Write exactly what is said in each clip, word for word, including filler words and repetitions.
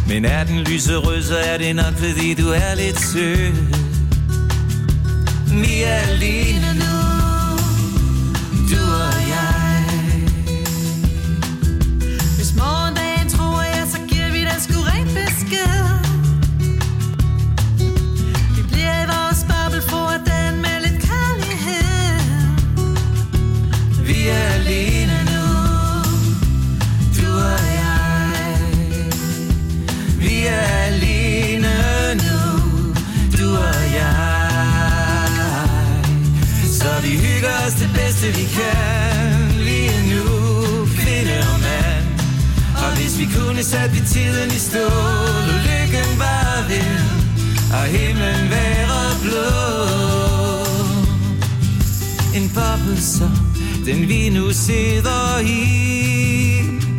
Men er den lyserød, så er det nok fordi du er lidt sød. Vi er alene nu, du og jeg. Hvis morgendagen tror jeg, så giver vi den sgu rent besked. Vi bliver i vores boble for den med lidt kærlighed. Vi er alene nu, du og jeg. Vi er alene nu, du og jeg. Så vi hygger os det bedste vi kan lige nu, kvinde og mand. Og hvis vi kunne sætte vi tiden i stål, og lykken var vild, og himlen være blå. En boble som den vi nu sidder i,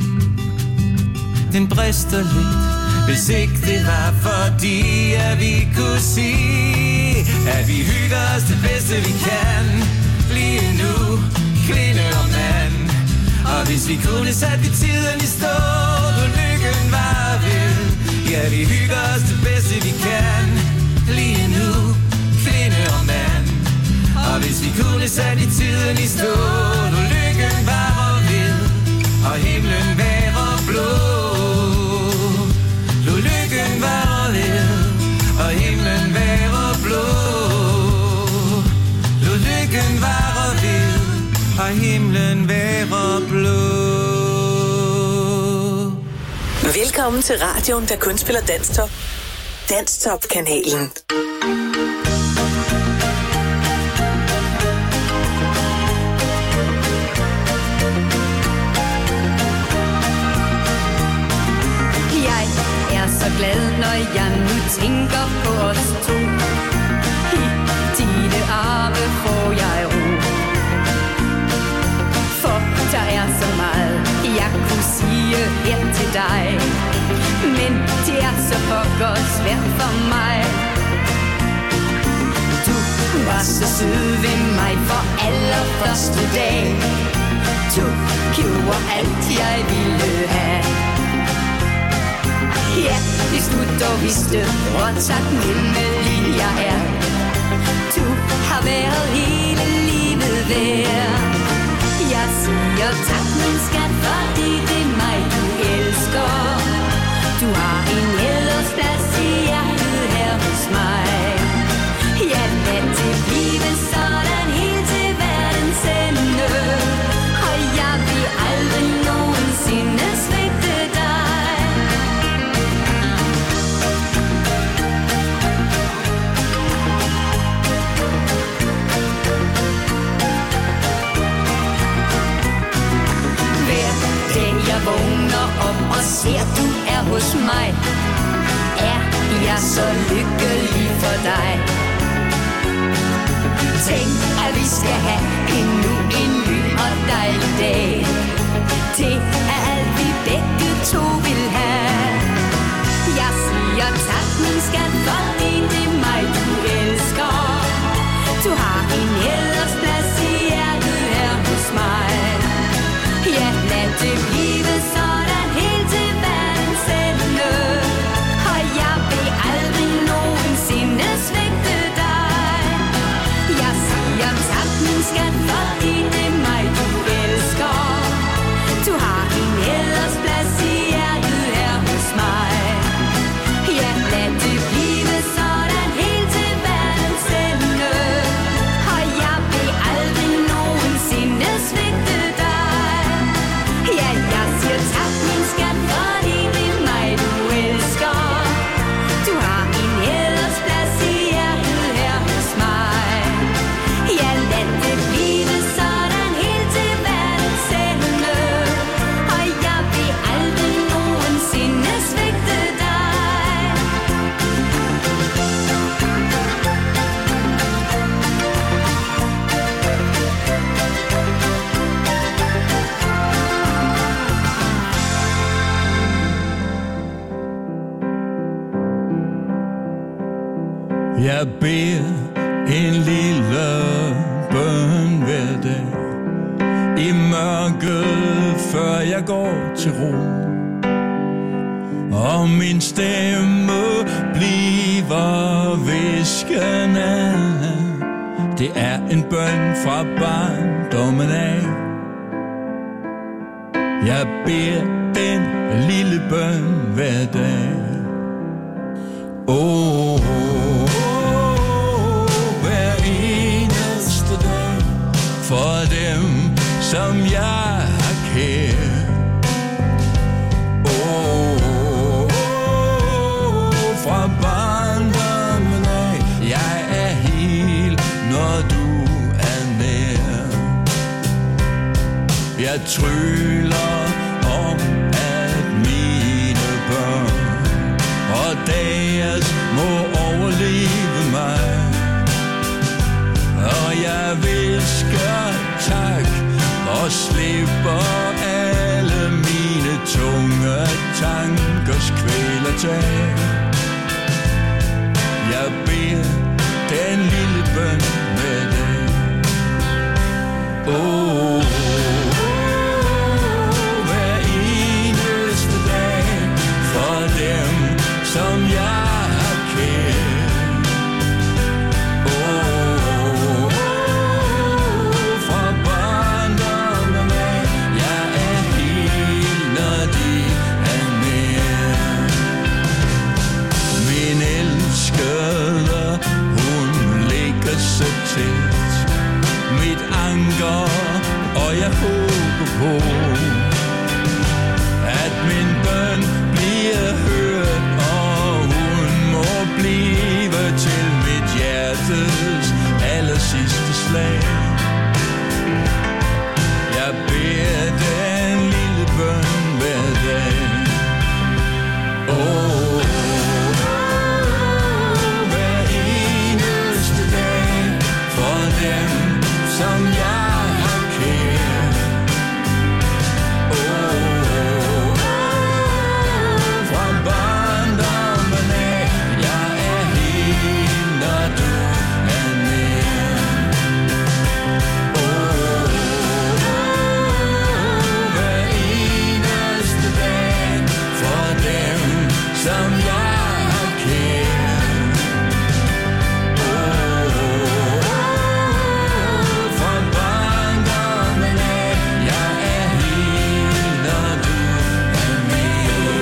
den brister lidt, hvis ikke det var fordi, at vi kunne sige, at vi hygger os det bedste vi kan lige nu, kvinde og mand. Og hvis vi kunne sætte vi tiden i stål, og lykken var vild, ja, vi hygger os det bedste vi kan lige nu, kvinde og mand. Og hvis vi kunne sætte i tiden i stål, og lykken var vild, og himlen var blå. Lå lykken var vild, og himlen var blå. Lå lykken var vild, og himlen var blå. Velkommen til radioen, der kun spiller Danstop. Danstop-kanalen. Så glad, når jeg nu tænker på os to. I dine arme får jeg ro. For der er så meget, jeg kunne sige her til dig. Men det er så pokker svært for mig. Du var så sød ved mig for allerførste dag. Du gjorde alt, jeg ville have. Ja, hvis du dog vidste, hvor taknemmelig jeg er. Du har været hele livet værd. Jeg siger tak, min skat, fordi det er mig, du elsker. Du har en hædersplads i hjertet her hos mig. Ja, lad det blive sådan helt til verdens ende. Og jeg vil aldrig nogensinde svigte dig. Jeg vågner op og ser, du er hos mig. Er jeg så lykkelig for dig? Tænk, at vi skal have endnu en ny og dejlig dag. Det er alt, vi begge to vil have. Jeg siger tak, min skat, fordi det er mig, du elsker. Du har en hædersplads i hjertet her hos mig. Ja, lad det blive sådan helt til verdens ende. Og jeg vil aldrig nogensinde svigte dig. Jeg siger tak, min skat, fordi det er mig, du elsker. Du har en hædersplads i hjertet her hos mig. Ja, lad det blive sådan helt til verdens ende. Og jeg vil aldrig nogensinde svigte dig. Ja, jeg siger tak, min skat, fordi det er mig, du elsker. Du har en hædersplads i hjertet her hos mig. Ja, lad det blive sådan helt til verdens ende. Og jeg vil aldrig nogensinde svigte dig. Jeg beder en lille bøn hver dag i mørket, før jeg går til ro. og min stemme bliver viskende. Det er en bøn fra barndommen af. Jeg beder den lille bøn hver dag. Åh, oh, oh, hver eneste dag, for dem, som jeg har kær. Åh, oh, oh, fra barndommen af, jeg er helt, når du er nær. Jeg tryller om, at mine børn og deres må overleve mig. Og jeg visker tak og slipper alle mine tunge tankers kvælertag. Jeg beder den lille bøn med dig. Åh, oh, hver eneste dag, for dem, som jeg har kær. Åh, fra barndommen af, jeg er helt, når de er nær. Min elskede, hun ligger så tæt, mit anker, og jeg håber på, at min bøn bliver hørt, og hun må blive til mit hjertes aller sidste slag. Jeg beder den lille bøn hver dag. Åh, hver eneste dag, for dem, som jeg har kær. Åh, fra barndommen af, jeg er helt, når du er nær. Åh, hver eneste dag, for dem, som jeg har kær. Åh, fra barndommen af, jeg er helt, når du er med.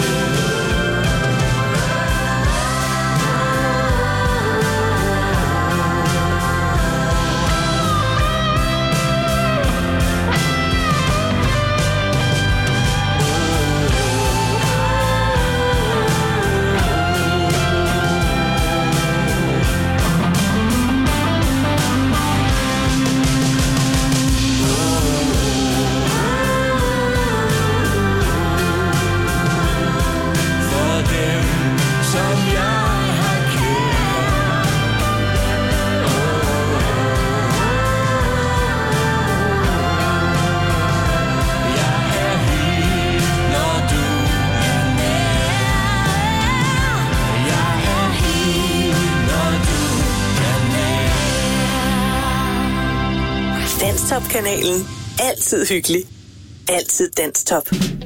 For dem, som jeg har kær. Jeg er helt, når du er nær. Jeg er helt, når du er nær. Danstop-kanalen. Altid hyggelig. Altid Danstop.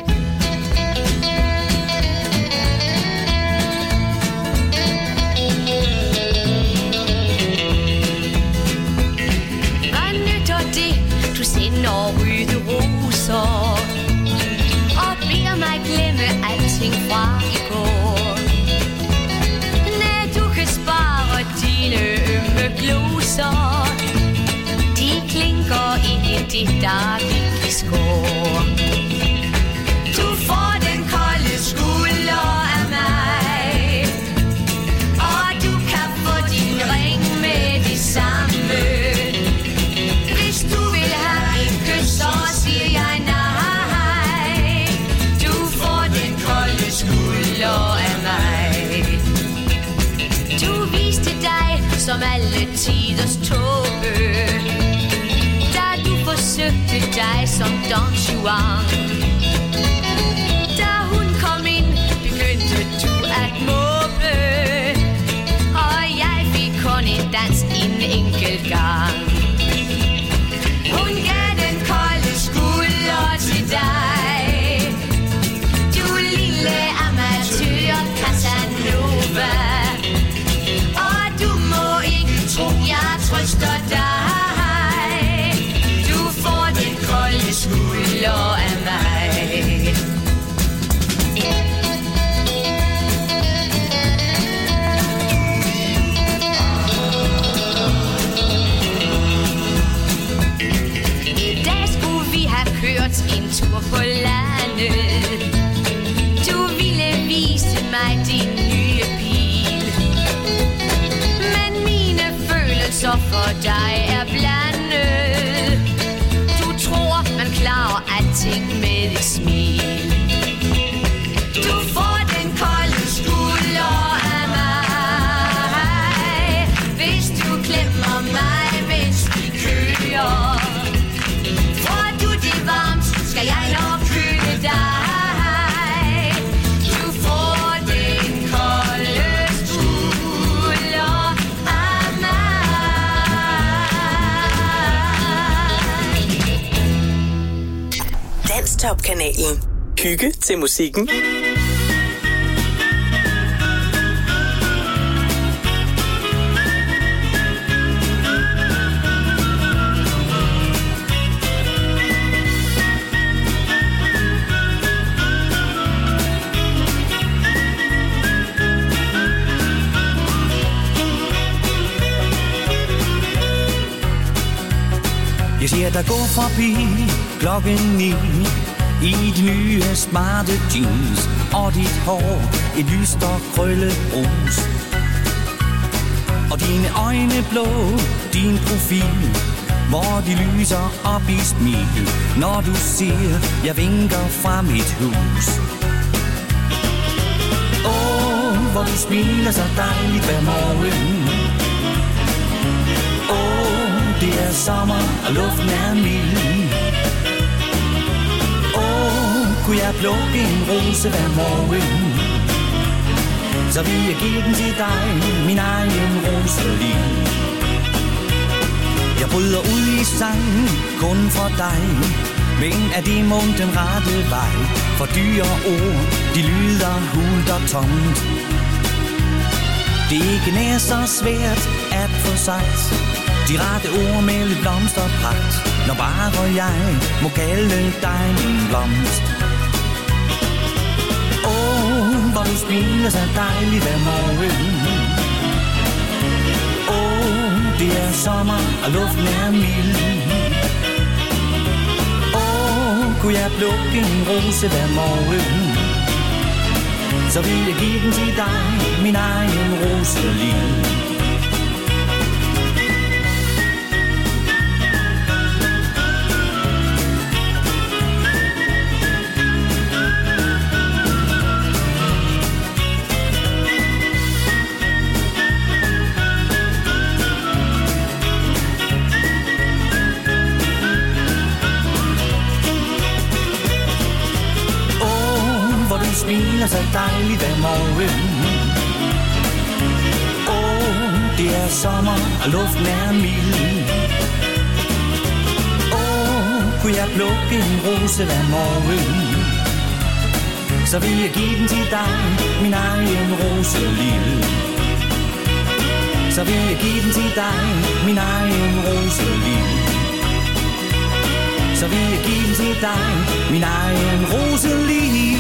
Hvad nytter det, du sender røde roser og beder mig glemme alting fra i går? Nej, du kan spare dine ømme gloser, de klinker ind i dit daglige skår. Du får den kolde skulder af mig, og du kan få din ring med det samme. Hvis du vil have et kys, så siger jeg nej. Du får den kolde skulder af mig. Du viste dig som alle tiders tåbe, da du forsøgte dig som Don Juan. Da hun kom ind, begyndte du at måbe, og jeg fik kun en dans en enkelt gang. Hun gav den kolde skulder til dig, du lille amatør. for dig er blandet. Du tror, man klarer alting med et smil. Du får den kolde skulder af mig, hvis du klemmer mig, mens vi kører. Får du det varmt, skal jeg nok køle dig. Du får den kolde skulder af mig. Danstop-kanalen. Hygge til musikken. Jeg ser dig gå forbi klokken ni i de nye smarte jeans, og dit hår et lyst og krøllet brus. Og dine øjne blå, din profil, hvor de lyser op i smil, når du ser, jeg vinker fra mit hus. Åh, hvor du smiler så dejligt hver morgen. Åh, det er sommer, og luften er mild. Kunne jeg plukke en rose hver morgen, så vil jeg give den til dig, min egen Rosalie. Jeg bryder ud i sangen kun for dig, men er det mon den rette vej? For dyre ord, de lyder hult og tomt. Det er ikke nær så svært at få sagt de rette ord med lidt blomsterpragt, når bare jeg må kalde dig min blomst. Hvor du smiler så dejligt hver morgen. Åh, det er sommer, og luften er mild. Åh, kunne jeg plukke en rose hver morgen, så vil jeg give den til dig, min egen Rosalie. Smiler så dejligt hver morgen. Åh, det er sommer, og luften er mild. Åh, kunne jeg plukke en rose hver morgen, så vil jeg give den til dig, min egen Rosalie. Så vil jeg give den til dig, min egen Rosalie. Så vil jeg give den til dig, min egen Rosalie.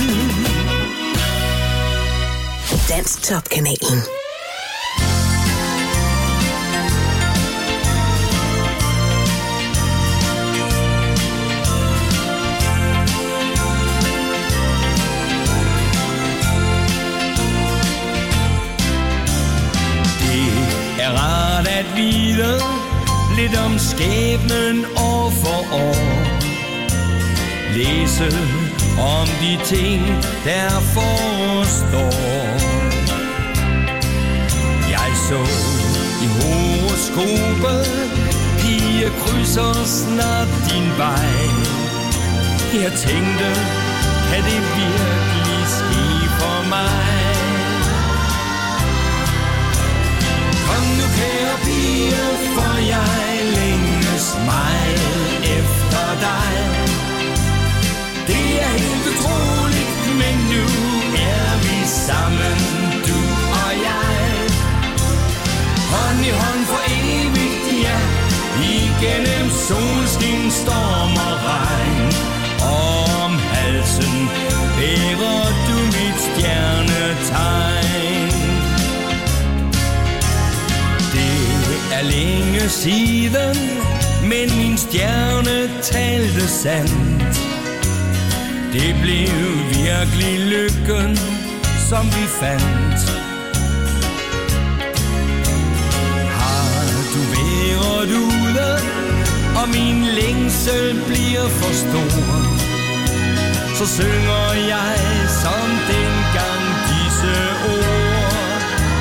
Danstop-kanalen. Det er rart at vide lidt om skæbnen år for år. Læse om de ting, der forestår. Jeg så i horoskopet, pige krydser snart din vej. Jeg tænkte, kan det virkelig ske for mig? Kom nu kære pige, for jeg længes meget efter dig. Det er helt utroligt, men nu er vi sammen, du og jeg. Hånd i hånd for evigt, ja, igennem solskin, storm og regn. Og om halsen bærer du mit stjernetegn. Det er længe siden, men min stjerne talte sandt. Det blev virkelig lykken, som vi fandt. Har du været ude, og min længsel bliver for stor, så synger jeg som dengang disse ord.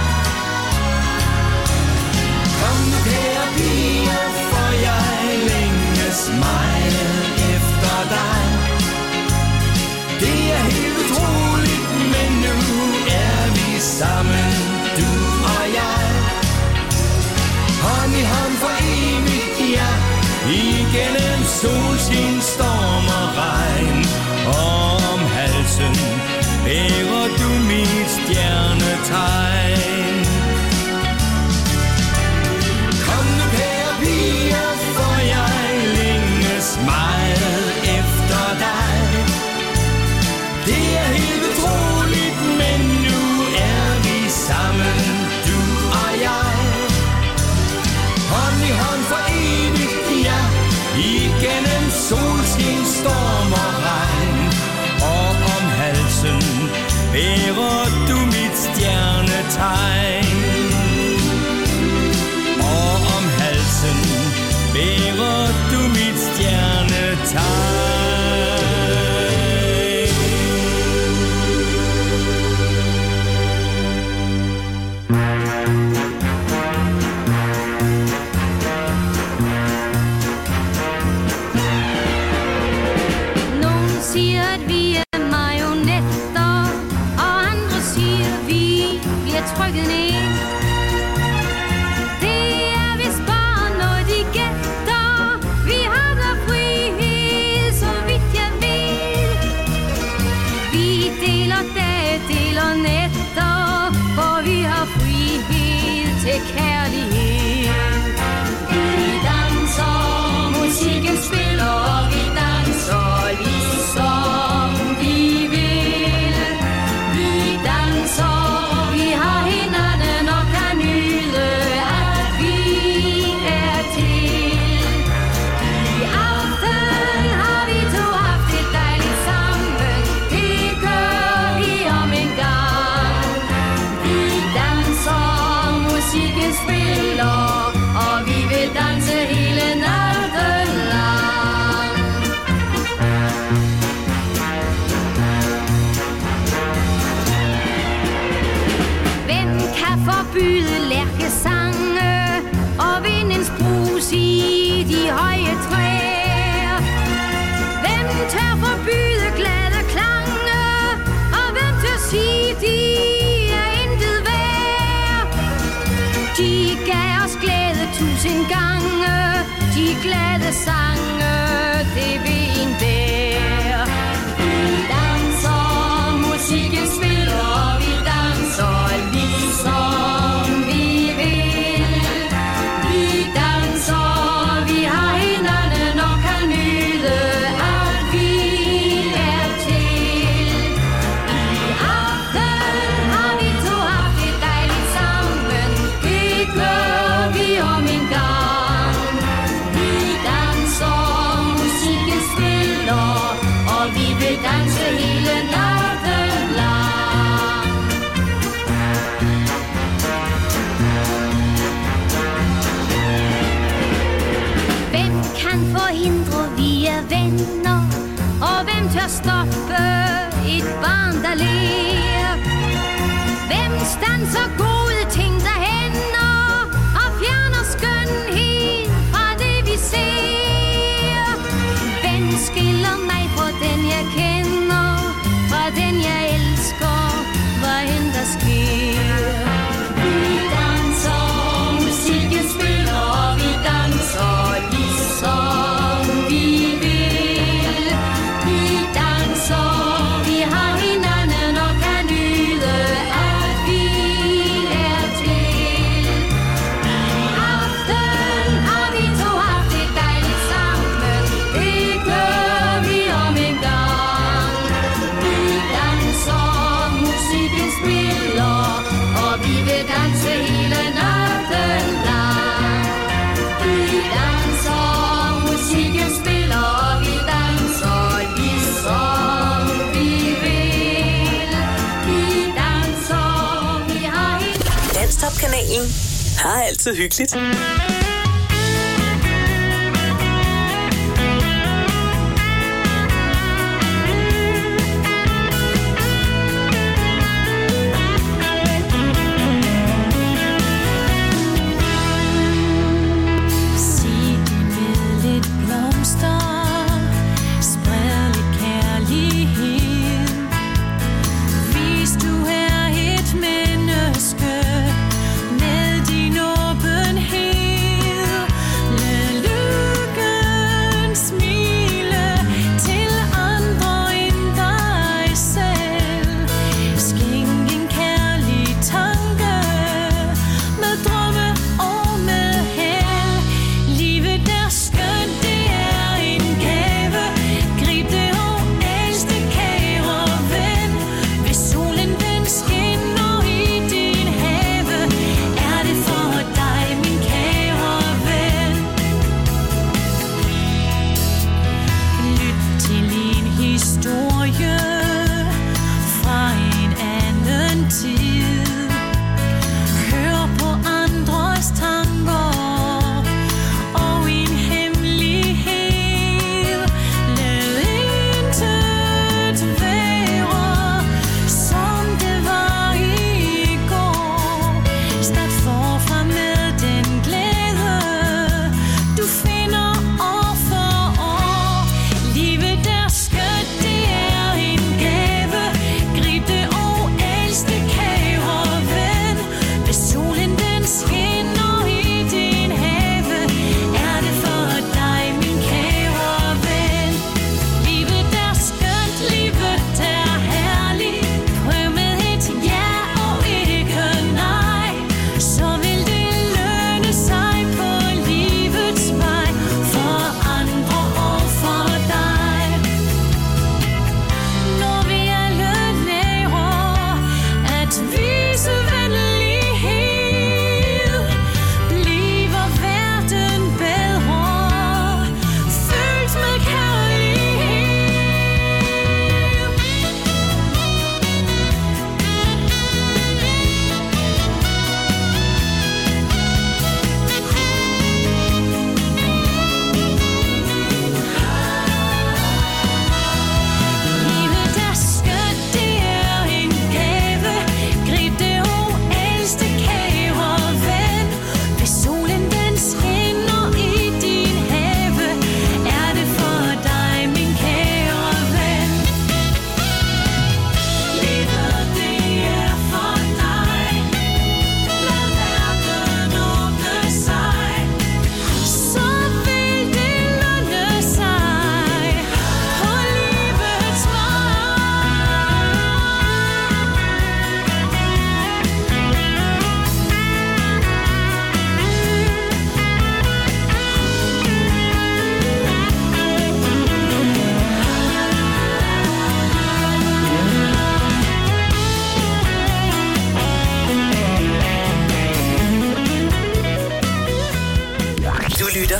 Kom nu kære piger, for jeg længes meget efter dig. Det er helt utroligt, men nu er vi sammen, du og jeg. Hånd i hånd for evigt, ja, igennem solskin, storm og regn. Og om halsen bærer du mit stjernetegn. Kom nu kære piger, for jeg længes meget efter dig. Det er helt utroligt, men nu er vi sammen, du og jeg. Hånd i hånd for evigt, ja, igennem solskin, storm og regn. Og om halsen bærer du mit stjernetegn. Og om halsen bærer du mit stjernetegn. Trykket ned. Det er vist bare noget de gætter. Vi har der frihed, så vidt jeg ved. Vi deler dage, deler nætter, for vi har frihed til kærlighed. Vi danser, musikken spiller, og vi danser ligesom vi vil. Vi danser. Forbyde lærkesange og vindens brus i de høje træer. Hvem tør forbyde glade klange, og hvem tør sige, de er intet værd? De gav os glæde tusind gange, de glade sange, det vil en der. Vi danser, musikken spiller, og vi danser ligesom vi vil. Vi danser, vi har hinanden og kan nyde, at vi er til. I aften har vi to haft det dejligt sammen, det gør vi om en gang. Vi danser, musikken spiller, og vi vil danse hele natten lang. Hvem kan forhindre, vi er venner, og hvem tør stoppe et barn, der ler? Hvem standser gode ting, der hænder, og fjerner skønhed fra det, vi ser? Hvem skiller mig fra den, jeg kender, fra den, jeg elsker, hvad end der sker? Vi danser, musikken spiller, og vi danser ligesom vi vil. Vi danser, vi har hinanden og kan nyde, at vi er til. I aften har vi to haft det dejligt sammen, det gør vi om en gang. Vi danser, musikken spiller, og vi vil danse hele natten lang. Vi danser, musikken spiller, og vi danser ligesom vi vil. Vi danser, vi har hinanden. Danstop-kanalen har altid hyggeligt.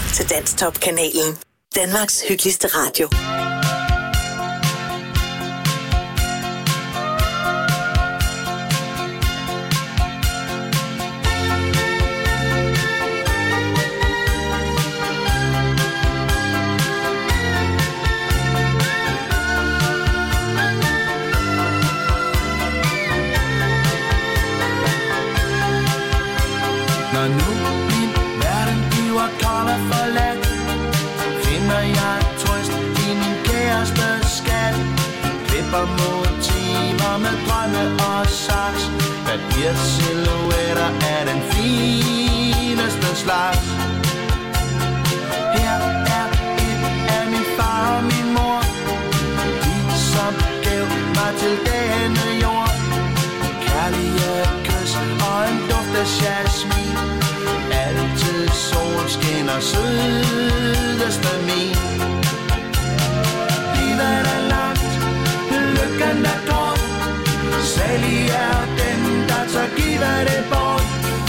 til Danstop-kanalen. Danmarks hyggeligste radio. Når nu min verden bliver kold og forladt, finder jeg trøst i min kæreste skat. Klipper motiver med drømme og saks, papirsilhuetter er den fineste slags. Her er et af min far og min mor, de som gav mig til denne jord. Kærlige kys og en duft af jasmin, altid solskin og sødeste min. Livet er langt, lykken er kort, salig er den, der tør give det bort.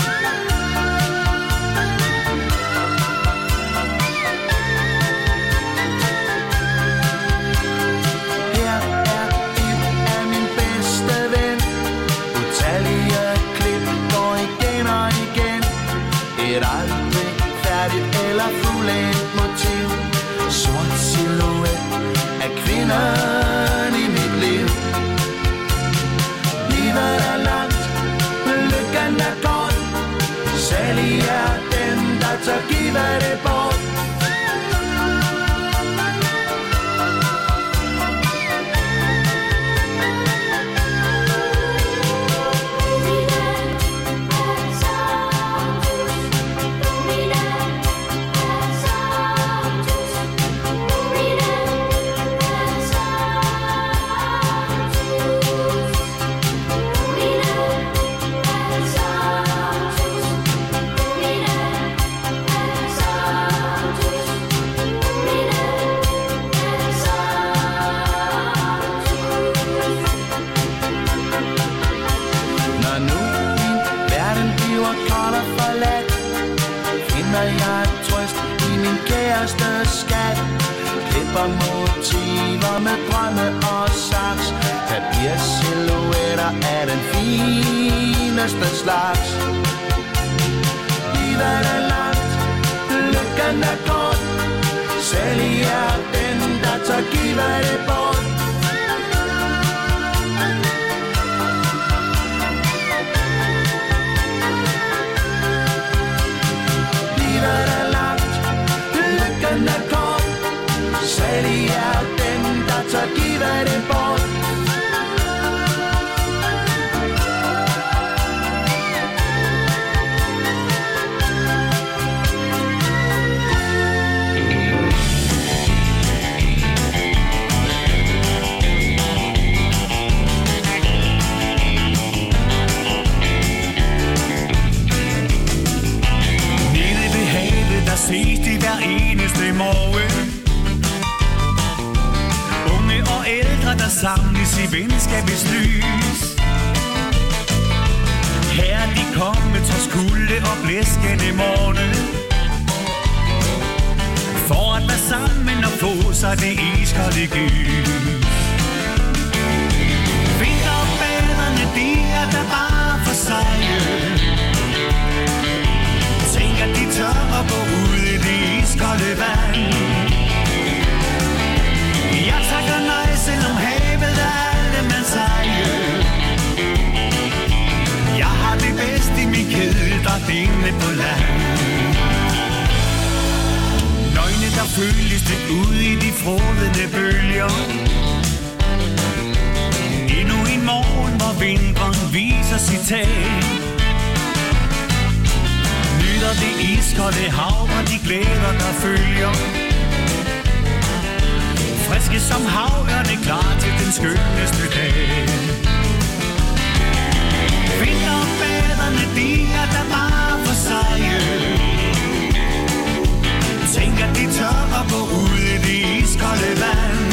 Her er et af min bedste ven, utallige klip går igen og igen. Et aldrig færdigt eller fuldendt motiv, sort silhuet af kvinderne i mit liv. Livet er langt, lykken er kort, salig er den, der tør give det bort. Motiver med drømme og saks, papirsilhuetter er den fineste slags. Livet er langt, lykken er kort, salig er den, der tør give det bort. Livet er langt, lykken er kort, salig er den, der tør give det bort. Nede ved havet, der ses de hver eneste morgen. Og ældre, der samles i venskabets lys. Her er de kommet trods kulde og blæskende morgen, for at være sammen og få sig det iskolde gys. Vinterbaderne, de er der bare for sig. Tænk at de tør at gå ud i det iskolde vand. Jeg takker nej, selvom havet er allemands eje. Jeg har det bedste i min kæde, der denne på land. Nøgne, der føles lidt ude i de frådende bølger. Endnu en morgen, hvor vinteren viser sit tag. Nyder det iskolde hav og de glæder, der følger. Friske som havørne, klar til den skønneste dag. Vinterbaderne, de er der bare for sig. Tænk at de tør at gå ud i det iskolde vand.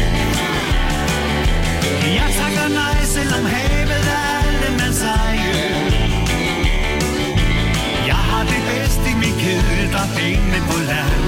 Jeg takker nej, selvom havet er allemands eje. Jeg har det bedste i min kæde, der er ingen på land.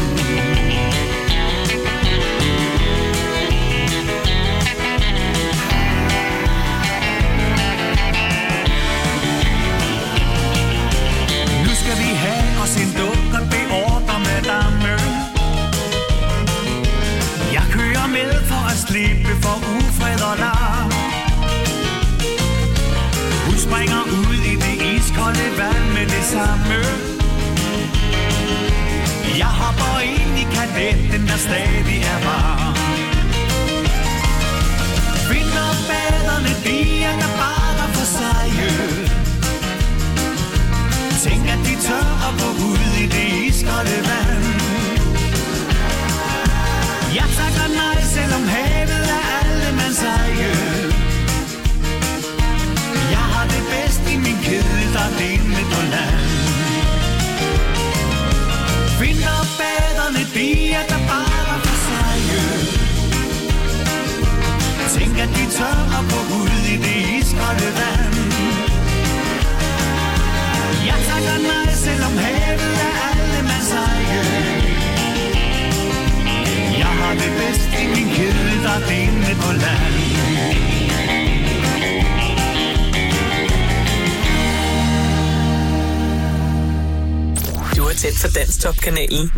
kadetten, der stadig er varm. Vinterbaderne, de er der bare for sig. Tænk, at de tør at gå ud i det iskolde vand. Jeg takker nej, selvom havet er allemands eje. Jeg har det bedst i min kæde, der er det inde på land. Vinterbaderne, de er der bare for sig. Tænk, at de tør at gå ud i det iskolde vand. Jeg takker nej, selvom havet er allemands eje. Jeg har det bedst i min kæde, der er det inde på land. Du er tæt for Danstop-kanalen.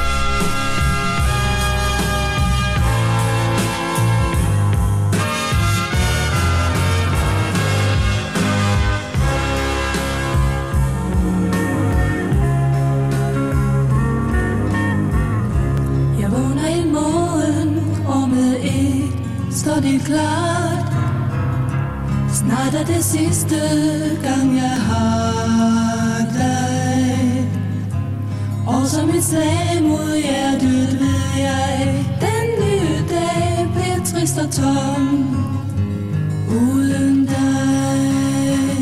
Jeg vågner en morgen, rummet et, står det klart. Snart er det sidste gang, jeg har dig. Og som et slag mod hjertet ved jeg, den nye dag bliver trist og tom uden dig.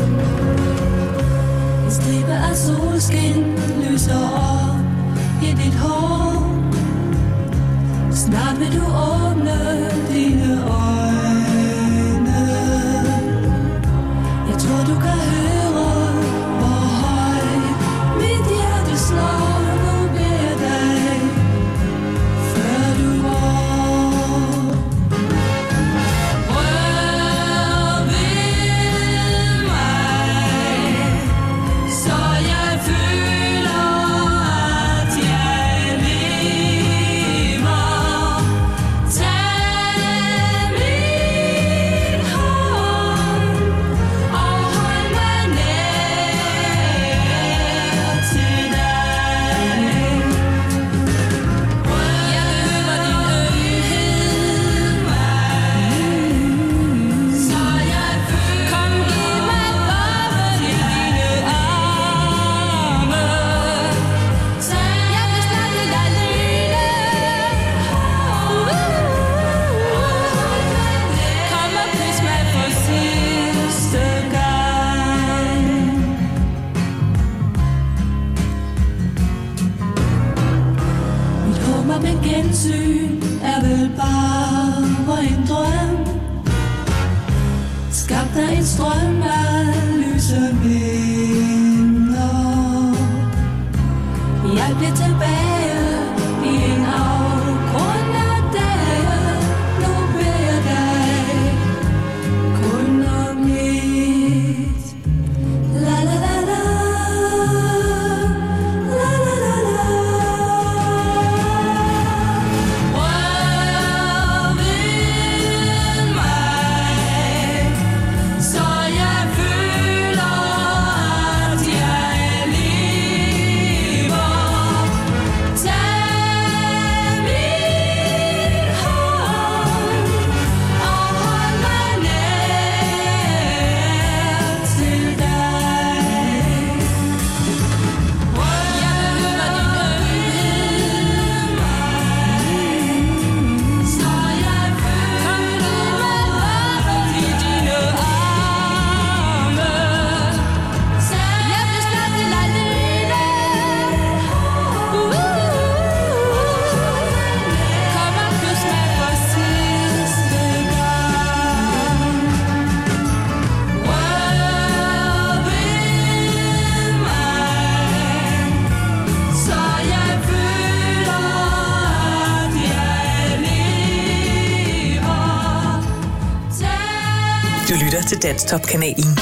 En stribe af solskin lyser op i dit hår. Snart vil du åbne dine øjne. Jeg tror du kan høre, hvor højt mit hjerte slår. Nu beder jeg dig, før du går. Rør ved mig, så jeg føler, at jeg lever. Tag min hånd og hold mig nær til dig. Jeg behøver din ømhed, så jeg føler. Kom, giv mig boble i dine arme. Jeg vil snart til dig alene. Kom og kys mig for sidste gang. Mit håb om en gensyn er vel bare en drøm. Skab dig en strøm af lyse minder. Jeg bliver tilbage i en afgrund af dage. Nu beder jeg dig kun om et. La la la la, la la la la. Rør ved mig, så jeg føler, at jeg lever. Tag min hånd og hold mig nær til dig. Jeg behøver din ømhed, så jeg føler. Kom i dine arme. Jeg vil snart til dig alene. Kom og kys mig for sidste gang. Rør ved mig, så jeg føler, at jeg lever. Tag Du lytter til Danstop-kanalen.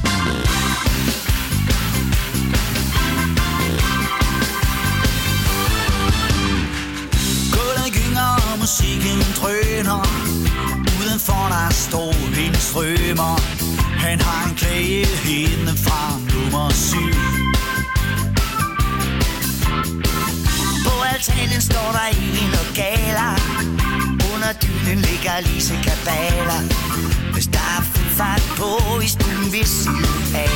Gulvet gynger og musikken drøner. Udenfor der står en strømmer. Han har en klage hende fra nummer syv. På alt Italien står der en og galer. Under dynen ligger Lise Kabaler. Hvis der er fuld fart på i stuen ved siden af.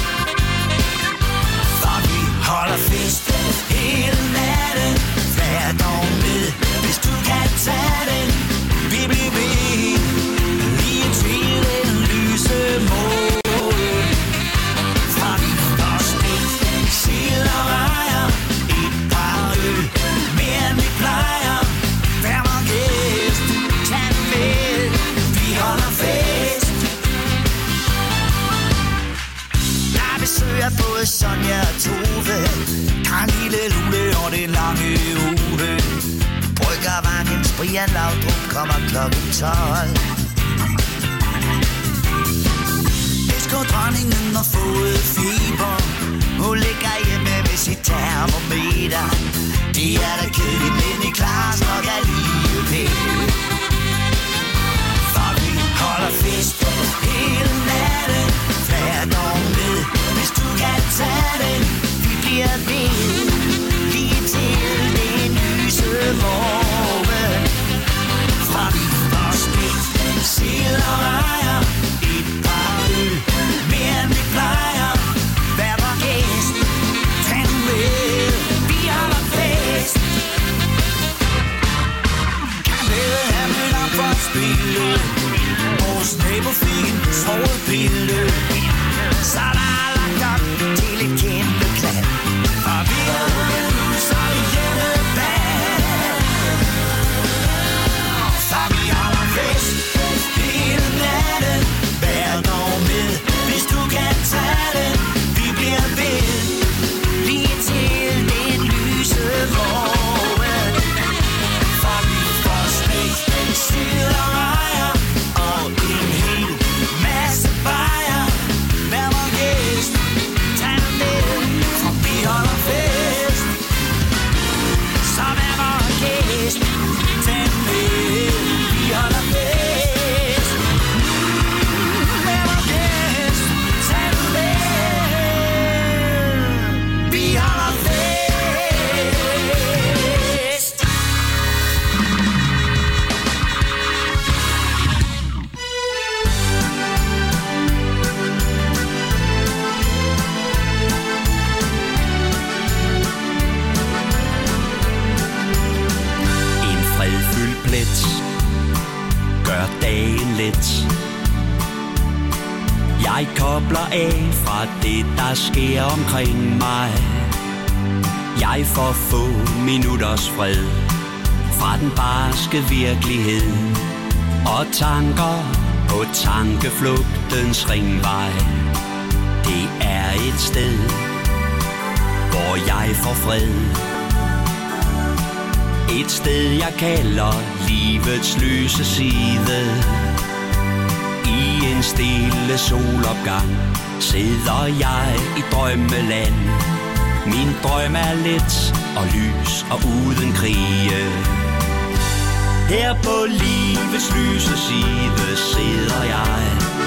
For vi holder fest hele natten. Vær dog med, hvis du kan tage den. Vi bliver ved lige til den lyse mål. For vi får spændt sild og rejer. Et par øl, mere end vi plejer. Vær mig gæst, tag den med. Vi holder fest. Der besøger både Sonja og Tove. Karen Lille Lule og den lange uge. Bryggervangens Brian Laudrup kommer klokken tolv. Disco-dronningen har fået feber. Hun ligger hjemme med sit termometer. Det er da kedeligt, men i klares nok alligevel. For vi holder fest hele natten. Vær dog med, hvis du kan tage den. Vi bliver ved lige til den lyse morgen. For vi får spændt sild og rejer. Et par øl, mere end vi plejer. Vær vor gæst, tag den med. Vi holder fest. Kan vel have mødt op for at spille. Vores nabo fik en sovepille. Så der er lagt op til et kæmpe klap. Og vi er ude, så hjemmeband. For vi holder fest hele natten. Vær dog med, hvis du kan tage den. Vi bliver ved lige til den lyse morgen. For vi får spændt sild og rejer. Og en hel masse bajer. Vær vor gæst, tag den med. For vi holder fest. Så vær vor gæst, tag den med. Vi holder fest. Vær vor gæst, tag den med. Vi holder fest. En fredfyldt plet gør dagen let. Jeg kobler af fra det, der sker omkring mig. Jeg får få minutters fred fra den barske virkelighed. Og tanker på tankeflugtens ringvej. Det er et sted, hvor jeg får fred. Et sted jeg kalder livets lyse side. I en stille solopgang sidder jeg i drømmeland. Min drøm er let og lys og uden krige. Her på livets lyse side sidder jeg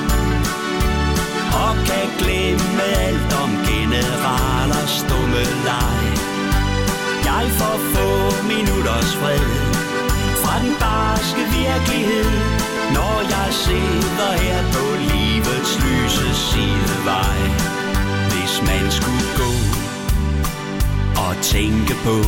og kan glemme alt om generalers stumme leg. Jeg får få minutters fred fra den barske virkelighed, når jeg sidder her på livets lyse sidevej. Hvis man skulle gå og tænke på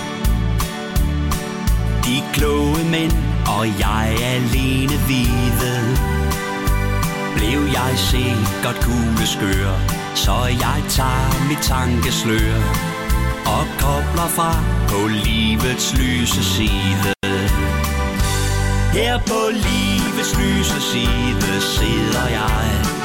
de kloge mænd og jeg alene vide, blev jeg sikkert kugleskør, så jeg tager mit tankeslør og kobler fra på livets lyse side. Her på livets lyse side sidder jeg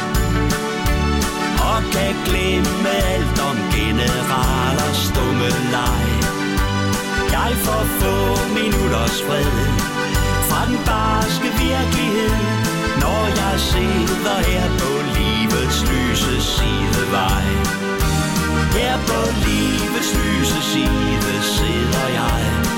og kan glemme alt om generalers stumme leg. Jeg får få minutters fred fra den barske virkelighed, når jeg sidder her på livets lyse sidevej. Her på livets lyse side sidder jeg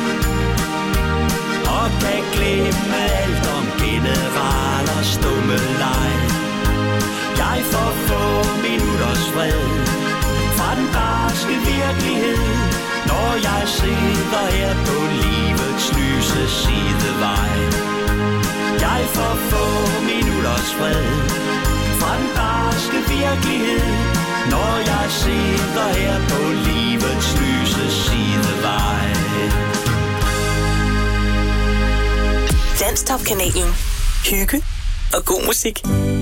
og kan glemme alt om generalers stumme leg. Jeg får få minutters fred fra den barske virkelighed, når jeg sidder her på livets lyse sidevej. Jeg får få minutters fred fra den barske virkelighed, når jeg sidder her på livets lyse sidevej. Danstop-kanalen. Hygge og god musik.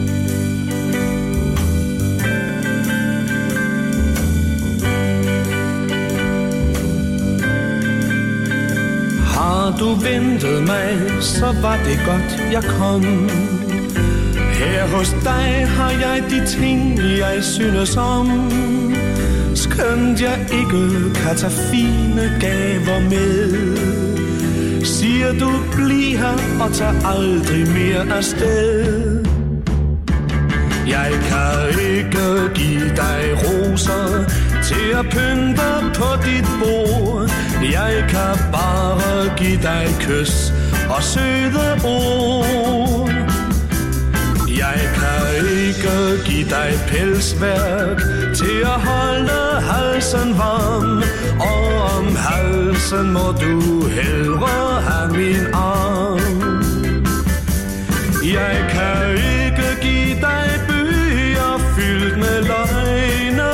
Har du ventet mig, så var det godt, jeg kom. Her hos dig har jeg de ting, jeg synes om. Skønt jeg ikke kan tage fine gaver med, siger du, bliv her og tag aldrig mere afsted. Jeg kan ikke give dig roser til at pynte på dit bord. Jeg kan bare give dig kys og søde ord. Jeg kan ikke give dig pelsværk til at holde halsen varm. Og om halsen må du hellere have min arm. Jeg kan ikke give dig bøger fyldt med løgne.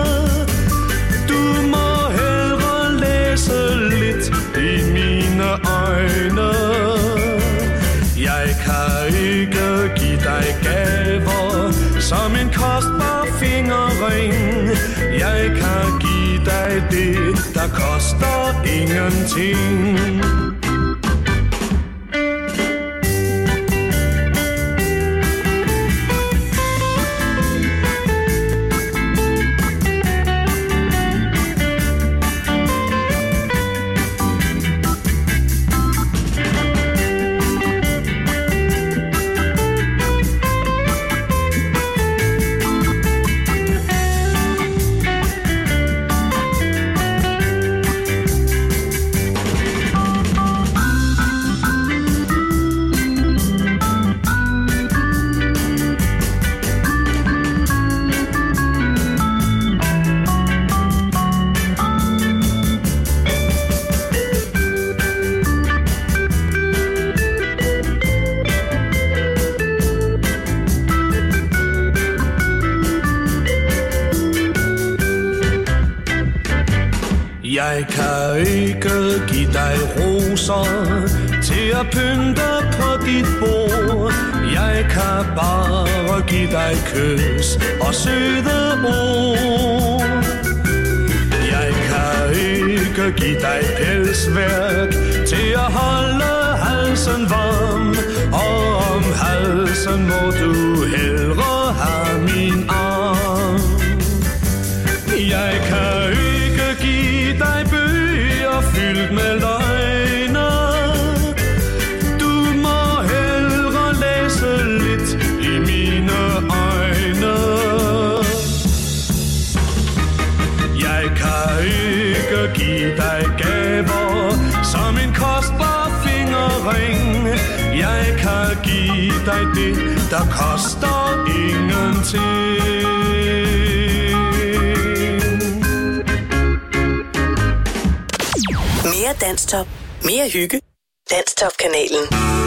Du må hellere læse lidt i mine øjne. Jeg kan ikke give dig gaver som en kostbar fingerring. Jeg kan give dig det, der koster ingenting. Jeg kan ikke give dig roser til at pynte på dit bord. Jeg kan bare give dig kys og søde ord. Jeg kan ikke give dig pelsværk til at holde halsen varm. Og om halsen må du hellere have min arm. Jeg kan ikke give dig bøger fyldt med løgne. Du må hellere læse lidt i mine øjne. Jeg kan ikke give dig gaver som en kostbar fingerring. Jeg kan give dig det, der koster ingenting. Mere Danstop. Mere hygge. Danstop-kanalen.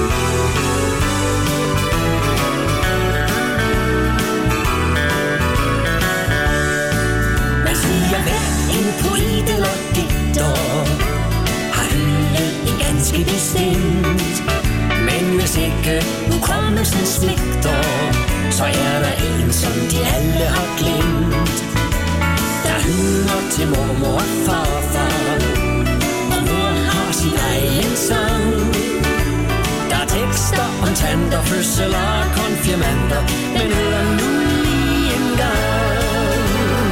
Man siger hver en poet eller digter har hyldet en ganske bestemt. Men hvis ikke hukommelsen svigter, så er der en, som de alle har glemt. Der hylder til mormor og farfar, og mor har sin egen sang. Der er tekster om tanter, fødsler og konfirmander, men hør nu lige en gang.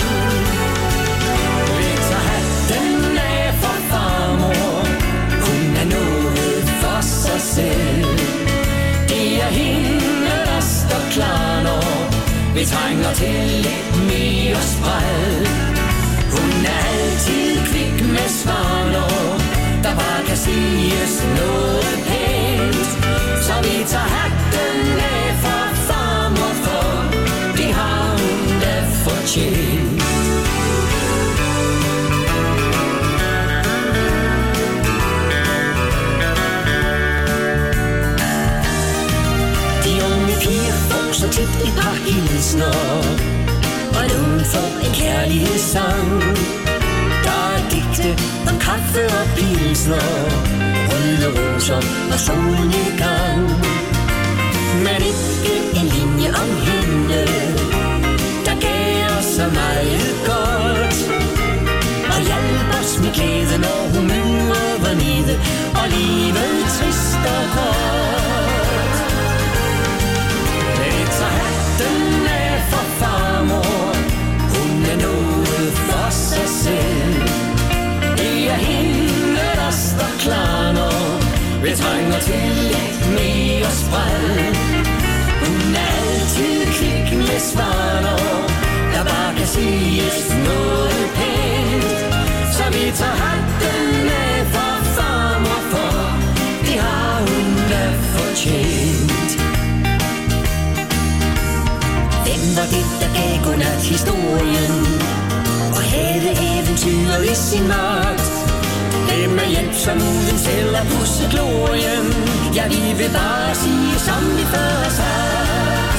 Vi tager hatten af for farmor, hun er noget for sig selv. Det er hende, der står klar, når vi trænger til lidt mere spræl. Hun er altid kvik med svar, når der bare kan siges noget pænt. Så vi tager hatten af for farmor, for det har hun da fortjent. kærlighedssang. Der er digte om kaffe og pilsner, røde roser og solnedgang. Men ikke en linje om hende, der gav os så meget godt. Og hjalp os med glæde, når humøret var nede, og livet trist og hårdt. Jeg tager hatten af for farmor, hun er noget for sig selv. Det er hende, der står klar, når vi trænger til lidt mere spræl. Hun er altid kvik med svar, når der bare kan siges noget pænt. Så vi tager hatten af for farmor, for det har hun da fortjent. Hvem var det, der gav godnat historien og havde eventyret i sin magt? Hvem er hjælp, som uden selv at pusse glorien? Ja, vi vil bare sige, som vi før har sagt.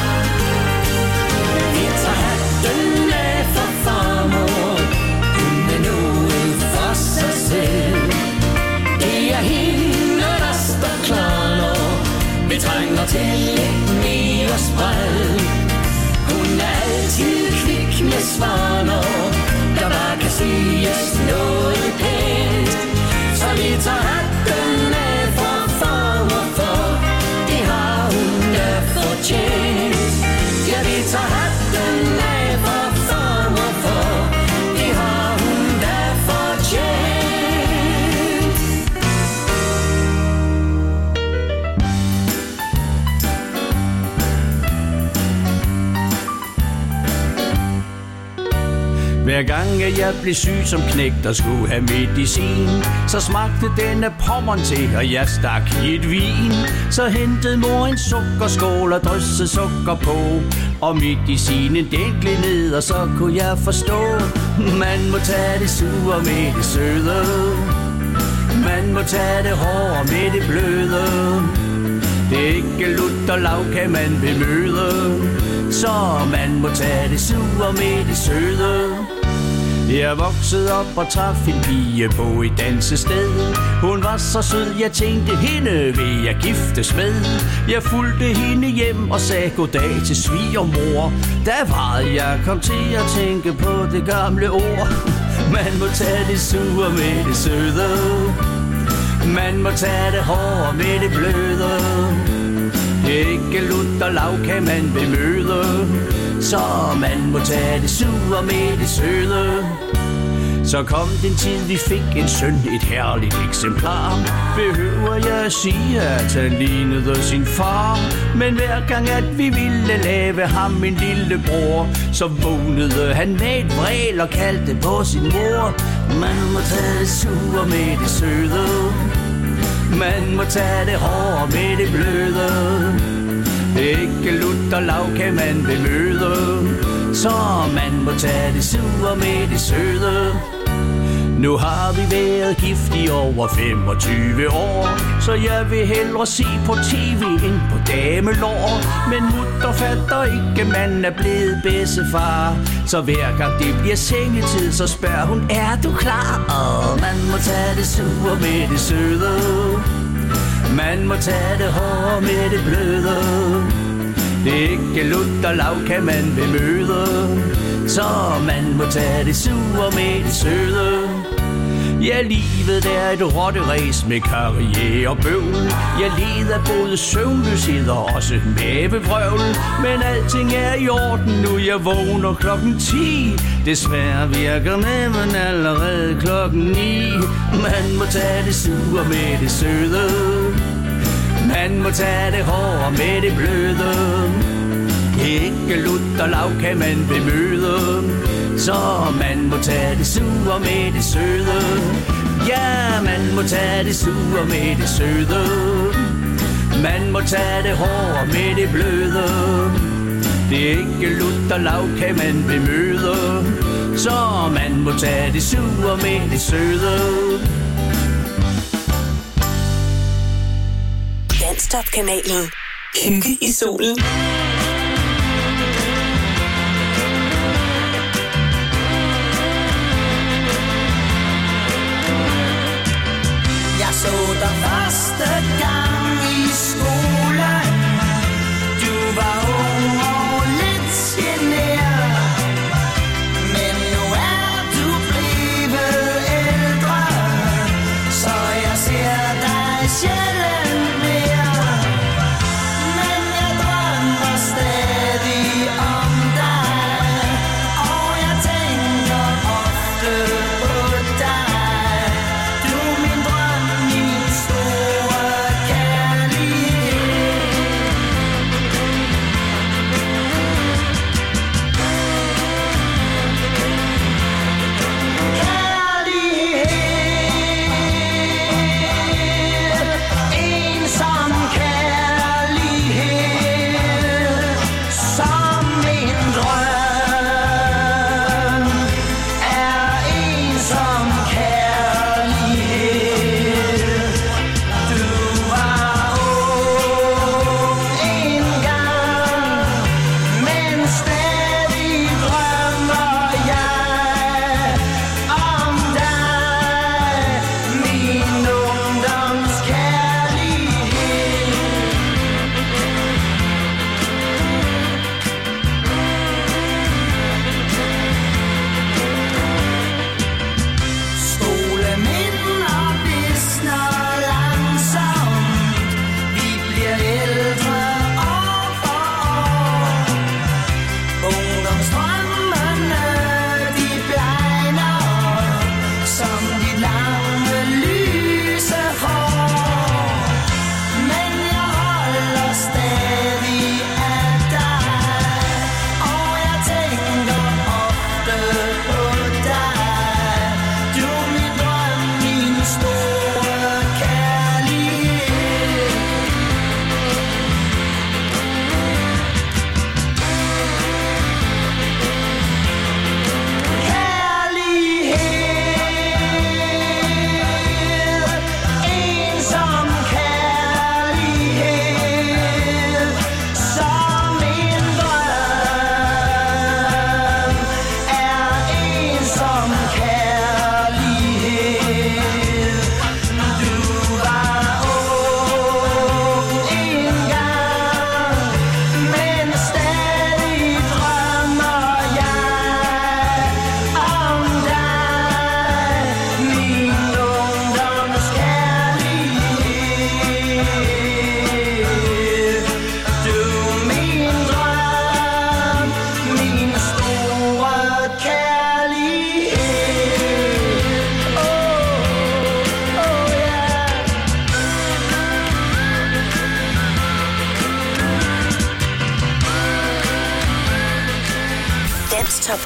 Vi tager hatten af for farmor, hun er noget for sig selv. Det er hende, der står klar, når vi trænger til lidt mere spræl. Hun er altid kvik med svar, når der bare kan siges noget pænt. Så vi tager hatten af for farmor, for det har hun da fortjent. Ja, vi tager hatten af for farmor, for det har hun da fortjent. Hver gang jeg blev syg som knægt og skulle have medicin, så smagte den af pommeren til, og jeg stak i et vin. Så hentede mor en sukkerskål og dryssede sukker på, og medicinen den gled ned, og så kunne jeg forstå, man må tage det sure med det søde, man må tage det hårde med det bløde. Det er ikke lutter lavkage man vil møde, så man må tage det sure med det søde. Jeg voksede op og traf en pige på et dansested. Hun var så sød, jeg tænkte, hende vil jeg giftes med. Jeg fulgte hende hjem og sagde goddag til svigermor. Da var jeg kom til at tænke på det gamle ord. Man må tage det sure med det søde, man må tage det hårde med det bløde. Det er ikke lutter lavkage man vil møde, så man må tage det sure med det søde. Så kom den tid vi fik en søn, et herligt eksemplar. Behøver jeg at sige at han lignede sin far? Men hver gang at vi ville lave ham en lille bror, så vågnede han med et vræl og kaldte på sin mor. Man må tage det sure med det søde, man må tage det hårde med det bløde. Det er ikke lutter lavkage man vil møde, så man må tage det sure med det søde. Nu har vi været gift i over femogtyve år, så jeg vil hellere se på tv end på damelår. Men mutter fatter ikke, man er blevet bedstefar, så hver gang det bliver sengetid, så spørger hun, er du klar? Og man må tage det sure med det søde, man må tage det hårde med det bløde. Det er ikke lutter lavkage man vil møde, så man må tage det sure med det søde. Ja, livet er et rotteræs med karriere og bøvl. Jeg lider både søvnløshed og også mavevrøvl. Men alting er i orden nu, jeg vågner klokken ti. Desværre virker maven allerede klokken ni. Man må tage det sure med det søde, man må tage det hårde med det bløde. Det er ikke lutter lavkage man vil møde, så man må tage det sure med det søde. Ja, man må tage det sure med det søde, man må tage det hårde med det bløde. Det er ikke lutter lavkage man vil møde, så man må tage det sure med det søde. Danstop-kanalen. Hygge i solen.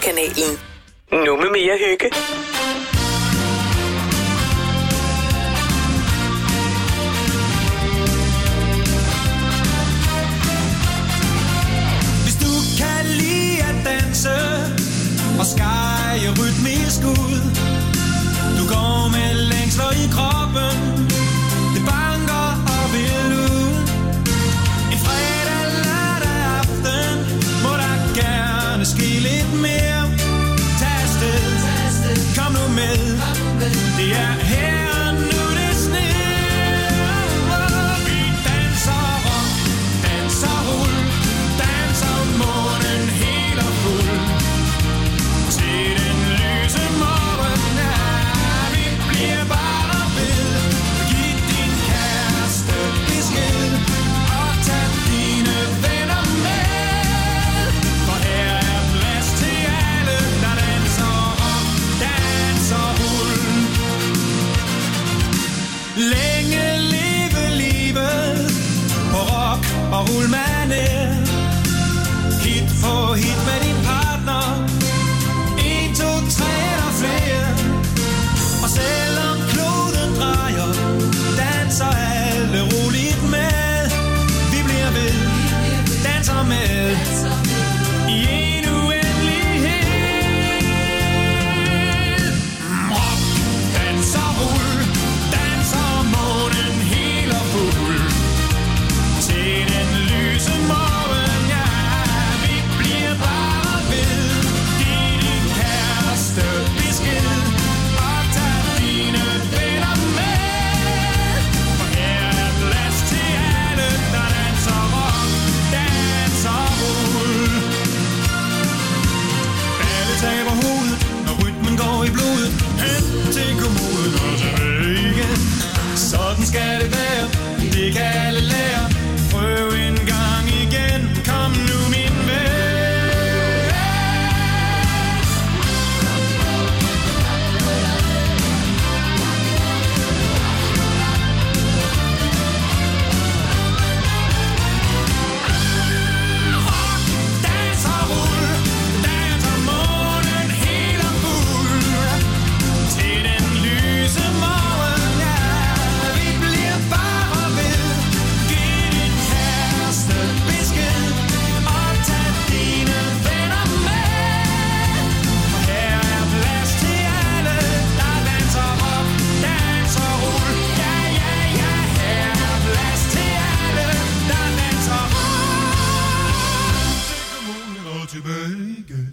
Top-kanalen. Nu med mere hygge. Hvis du kan lide at danse og skære rytmisk ud, du går med længsler i kroppen, det banker og vil ud. En fredag, lørdag aften må der gerne ske lidt mere. Tag afsted, kom nu med, det er her og nu det sner. Vi danser rock, danser rull, danser månen helt og fuld. Til den lyse morgen, ja, vi bliver bare ved. Giv din kæreste besked og tag dine venner med. For her er plads til alle, der danser rock, danser rull. Længe leve livet på rock og rullmanér. Hit på hit med din partner, en, to, tre og flere. Og selvom kloden drejer, danser alle roligt med. Vi bliver ved, danser med i en uendelighed. Rock, danser, rull, danser månen helt og fuld. Til den lyse morgen, ja, vi bliver bare ved. Giv din kæreste besked og tag dine venner med. For her er plads til alle, der danser rock, danser rull. Alle taber hovedet, når rytmen går i blodet. Hen til kommoden og tilbage igen. Sådan skal det være, det kan alle lære. Prøv en gang igen, kom nu min ven. Rock, danser, rull, danser månen helt og fuld. Til den lyse morgen, ja, vi bliver bare ved. Giv din kæreste besked og tag dine venner med. For her er plads til alle, der danser rock, danser rull. Ja, ja, ja, her er plads til alle, der danser rock. Til kommunen og tilbage igen.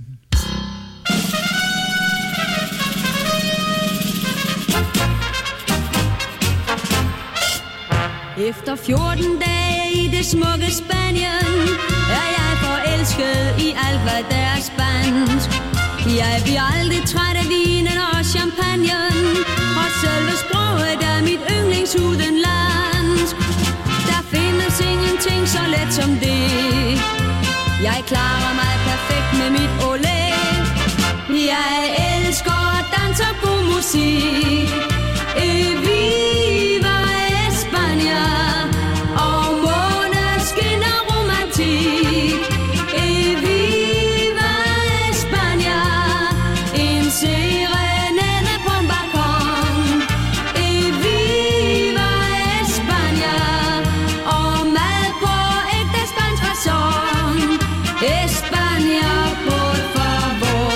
Efter fjorten dage i det smukke Spanien er jeg forelsket i alt, hvad der er spansk. Jeg bliver aldrig træt af vinen og champagnen, og selve sproget er mit yndlingsudenlandsk. Der findes ingenting så let som det. Jeg klarer mig perfekt med mit olé. Jeg elsker dans og god musik. Viva España og måneskin og romantik. Viva España, en serenade på en balkon. Viva España og mad på ægte spansk facon. España, por favor.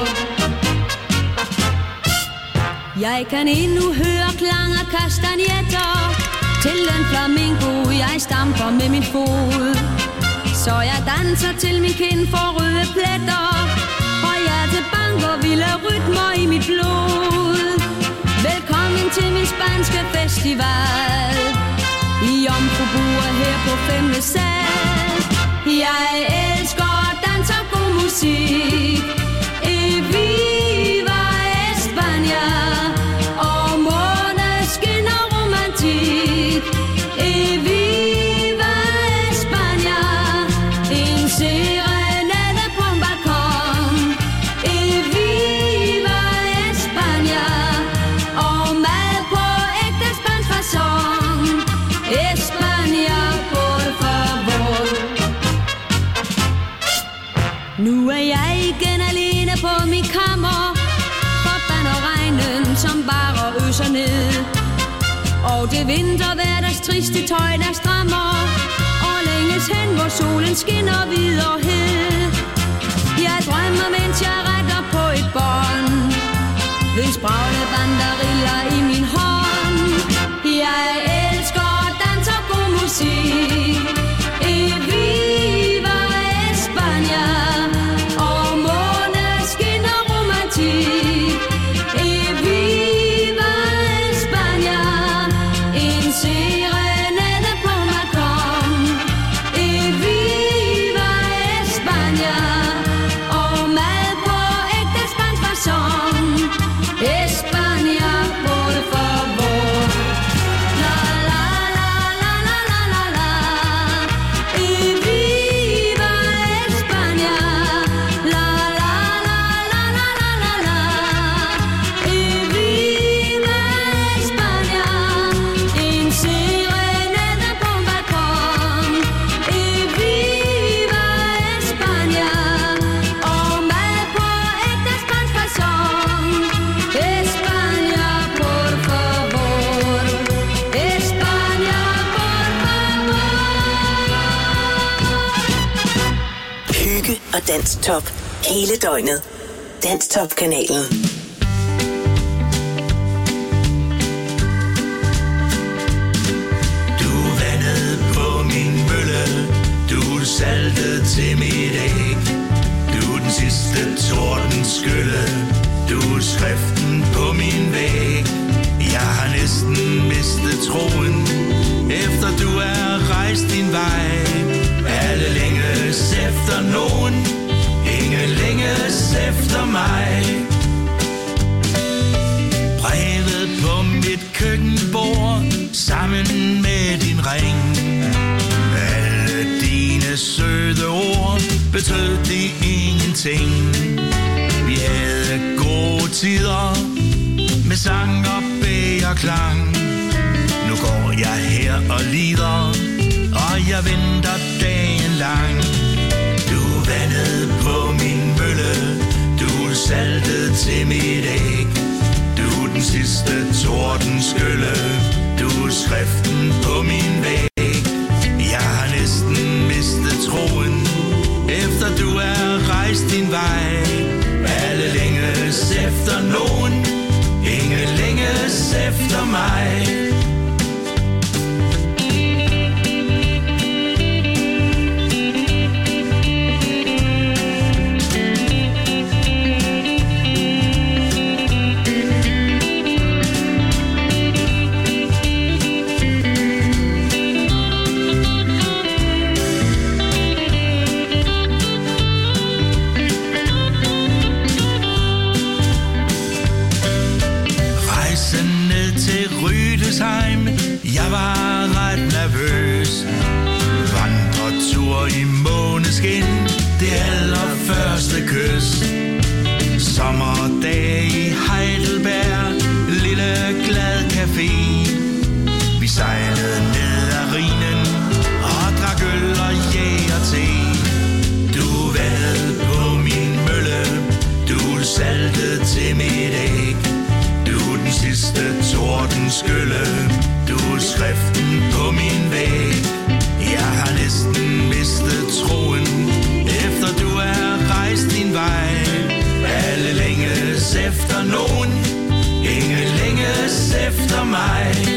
Jeg kan endnu høre klang af kastanjetter til den flamingo, jeg stamper med min fod. Så jeg danser til min kind får røde pletter, og hjertet banker vilde rytmer i mit blod. Velkommen til min spanske festival i Jomfrubure her på femte sal. Jeg elsker dans og god musik. Viva España og måneskin og romantik. Viva España, en serenade på en balkon. Viva España og mad på ægte spansk facon. España, por favor. Nu er jeg igen fryser ned. Og det vinterhverdags triste tøj, der strammer, og længes hen, hvor solen skinner hvid og hed. Jeg drømmer, mens jeg rækker på et bånd, ved spragle banderiller i min hånd. Jeg elsker dans og god musik. Viva España, og månen skinner romantik. Viva España, en serenade på balkon. Viva España, og mad på ægte spansk facon. España, por favor. La la la la la la la la. Viva España. La la la la la la la la. Viva España. En serenade på balkon. Viva España, og mad på ægte spansk facon. España, por favor. España, por favor. Hygge og Danstop hele døgnet. Danstop-kanalen. Du vandede på min mølle, du saltede til mit æg. Du den sidste tordenskylle, du skriften på min væg. Jeg har næsten mistet troen, efter du er rejst din vej. Alle længes efter nogen, ingen længes efter mig. Brevet på mit køkkenbord, sammen med din ring. Alle dine søde ord, betød de ingenting. Vi havde gode tider, med sang og bæ og klang. Nu går jeg her og lider, og jeg venter dagen lang. Du vandede på min mølle, du saltede til mit æg. Du den sidste tordenskylle, du skriften på min væg. Jeg har næsten mistet troen, efter du er rejst din vej. Alle længes efter nogen, ingen længes efter mig. Jeg var ret nervøs. Vandretur i måneskin, det allerførste kys. Sommerdag i Heidelberg, lille glad café. Vi sejlede ned ad Rhinen og drak øl og jæger-te. Du vandede på min mølle, du saltede til mit æg. Du den sidste tordenskylle, du skriften på min væg. Jeg har næsten mistet troen, efter du er rejst din vej. Alle længes efter nogen, ingen længes efter mig.